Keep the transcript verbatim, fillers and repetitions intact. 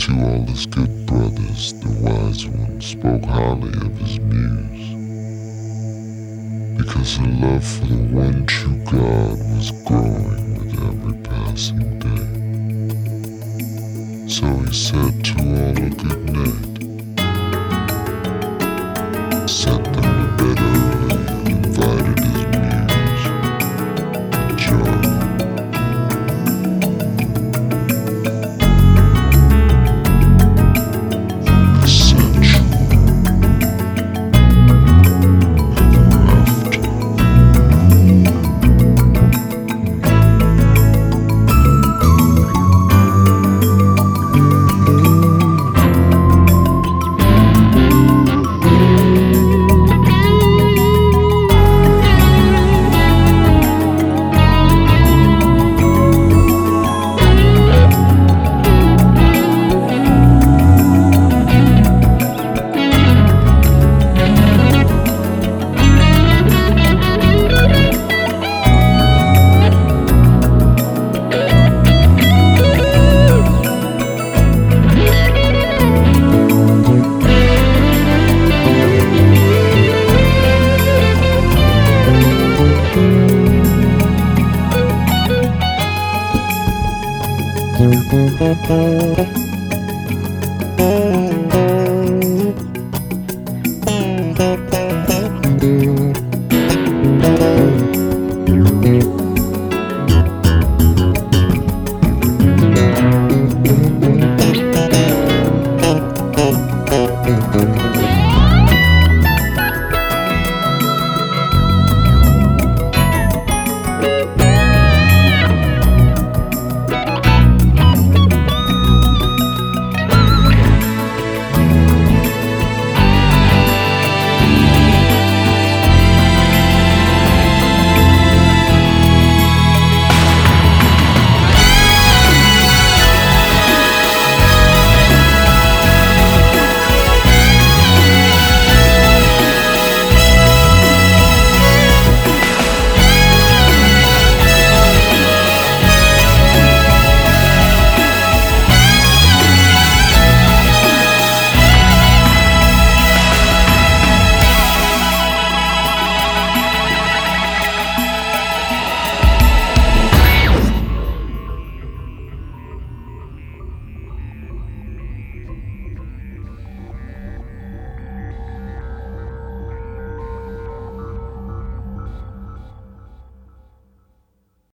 To all his good brothers, the wise one spoke highly of his muse, because the love for the one true God was growing with every passing day. So he said to all a good night, set them to bed early, and invited his muse to join. Thank you.